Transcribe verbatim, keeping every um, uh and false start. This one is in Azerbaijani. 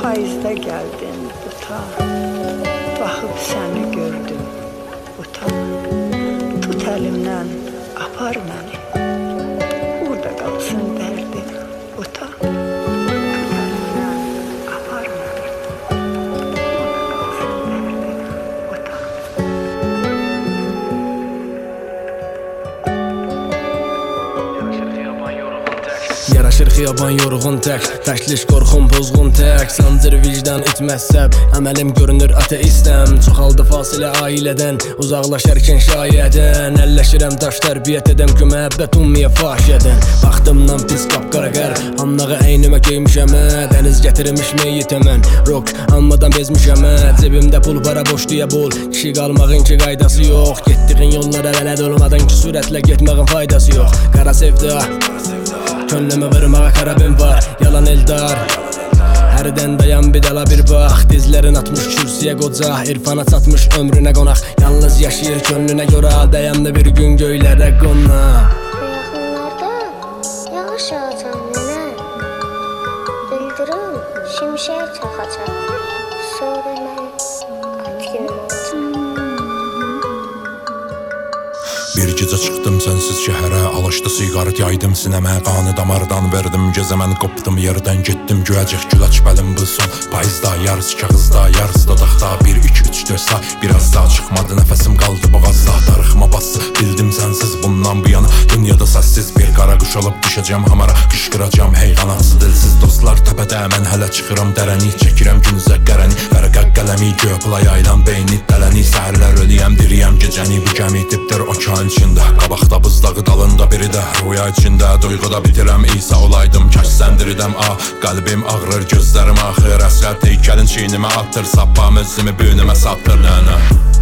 payızda gəldin buta, baxıb səni gördüm buta. Tut əlimdən, apar məni, burada qalsın dərdim buta. Tut əlimdən, apar məni, burada qalsın dərdim buta. Yaraşır xiyaban yorğun tək, təkliş qorxum pozğun tək. Sancır vicdan itməz səb, əməlim görünür ateistəm. Çoxaldı fasilə ailədən, uzaqlaşarkən şayədən. Əlləşirəm daş tərbiyyət edəm ki, məhəbbət ummiyə fahişədən. Baxdımdan pis qapqara qər, anlağı əynimə geymişəm ə. Dəniz gətirmiş meyyitə mən, rock almadan bezmişəm ə. Cebimdə pul para boşluya bol, kişi qalmağın ki qaydası yox. Getdiğin yollara ələd olmadan ki sürətlə getməğin faydası yox. Qara sevda, könlümü vırmağa karabim var, yalan eldar. Hərdən dayan bir dala bir bax, dizlərin atmış kürsüyə qoca, irfana çatmış ömrünə qonaq. Yalnız yaşayır könlünə görə, dayandı bir gün göylərə qonaq. Yaxınlarda yağış yağacaq nənə, bildirim şimşək çaxacaq. Sonra mən at günüm olacaq. Bir gecə çıxdım sənsiz şəhərə, alışdı siqaret yaydım sinəmə. Qanı damardan verdim gözə mən, qopdum yerdən getdim göyəcək güləç bəlim bu son. Payızda, yarısı kağızda, yarısı dodaqda, bir, iki, üç, dörd say. Biraz daha çıxmadı nəfəsim qaldı boğazda, darıxma bastı bildim sənsiz bundan bu yana. Dünyada səssiz bir qara quş olub düşəcəm hamara, qışqıracam hey qanaqsız dilsiz dostlar təpədə. Mən hələ çıxıram dərəni, çəkirəm günüzə qərəni. Vərəqə qələmi, göpla yaylan beyni dələni. Səhərlər ölüyəm, diriyəm gecəni, bu gəmi dibdir okean içində. Qabaqda buzdağı dalında biri də rüya içində. Duyğuda bitirəm İsa olaydım, kaş səndiridəm ah. Qəlbim ağrır, gözlərim axır, əsrət heykəlin çiynimə atır. Sappam özümü büyünümə satır nənə.